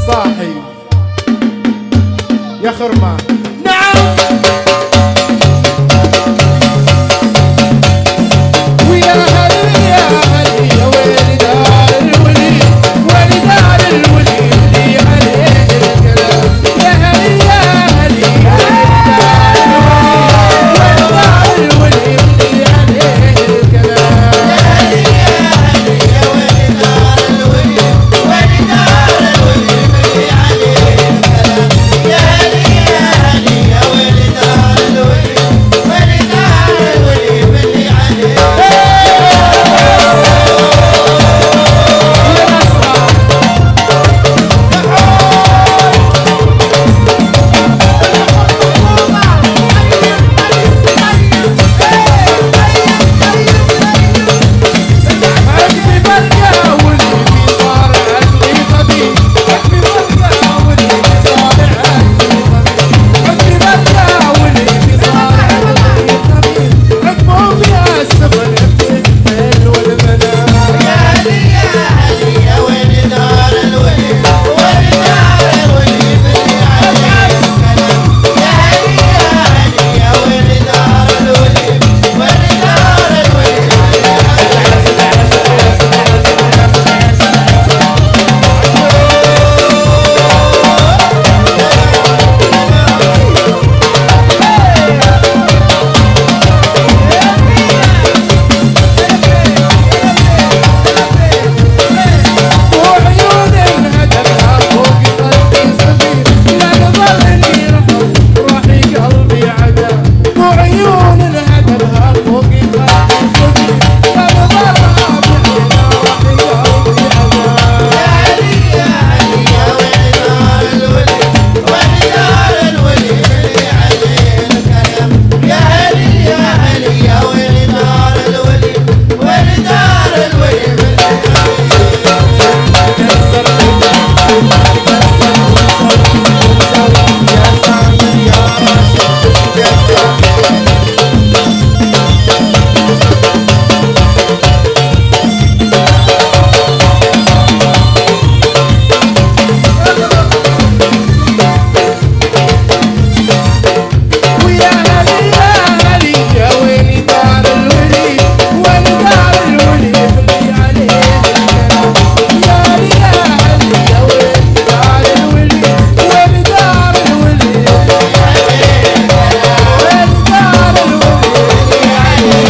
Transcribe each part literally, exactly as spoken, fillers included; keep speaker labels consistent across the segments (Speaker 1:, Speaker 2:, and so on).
Speaker 1: صاحي يا خرمان. نعم ويا هلي يا هلي يا ويلي دار الولي ولي دار الولي اللي عليه الكلام. يا هلي يا هلي يا ويلي دار الولي اللي عليه الكلام. يا هلي يا هلي يا ويلي دار الولي ولي دار الولي اللي عليه الكلام. يا هلي يا هلي يا ويلي دار الولي ولي دار الولي اللي عليه.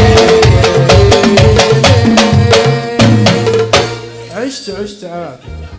Speaker 1: عشت عشت عاد